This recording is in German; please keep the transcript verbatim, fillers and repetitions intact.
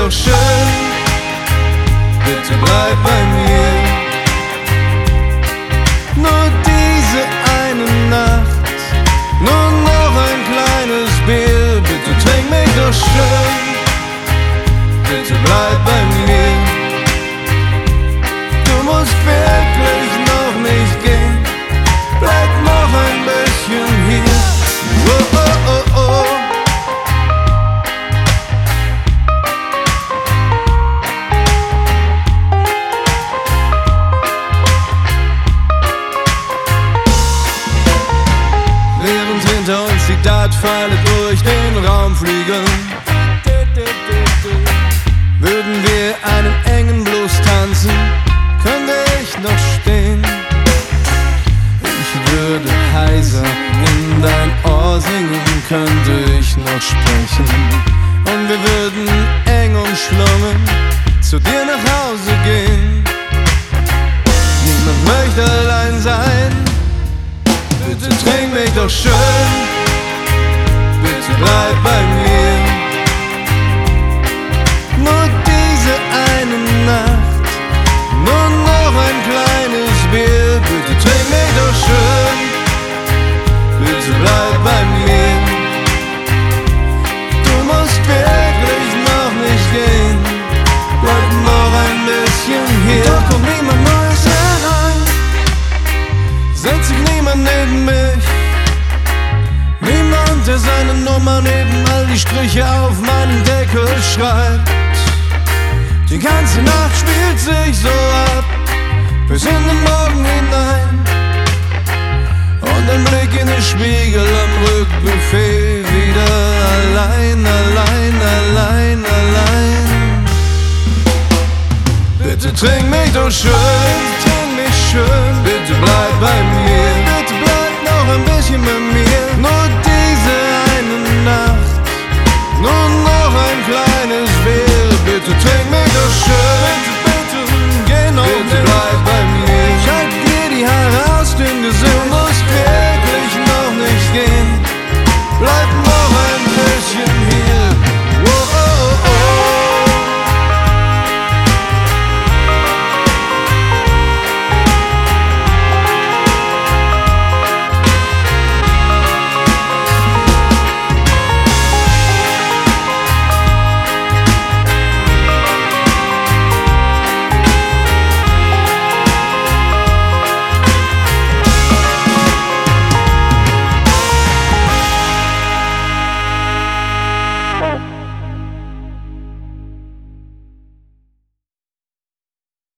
doch schön, bitte bleib bei mir. Nur diese eine Nacht, nur noch ein kleines Bier, bitte trink mich doch schön, bitte bleib bei mir. Du musst wirklich noch nicht gehen, bleib noch ein bisschen hier. Oh, oh, oh, oh. Während hinter uns die Dartpfeile durch den Raum fliegen, würden wir einen engen Blues tanzen, könnte ich noch stehen. Ich würde heiser in dein Ohr singen, könnte ich noch sprechen. Und wir würden eng umschlungen zu dir nach Hause gehen. Niemand möchte allein sein, bitte trink mich doch schön, bitte bleib bei mir. Nur diese eine Nacht, nur noch ein kleines Bier, bitte trink mich doch schön, bitte bleib bei mir. Du musst wirklich noch nicht gehen, bleib noch ein bisschen hier. Doch kommt niemand Neues herein, setzt sich niemand neben mich, niemand, der seine Nummer neben all die Striche auf meinen Deckel schreibt. Die ganze Nacht spielt sich so ab, bis in den Morgen hinein. Und ein Blick in den Spiegel am Rückbuffet, wieder allein, allein, allein, allein. Bitte trink mich doch schön, trink mich schön, bitte bleib bei mir, bitte bleib noch ein bisschen bei mir.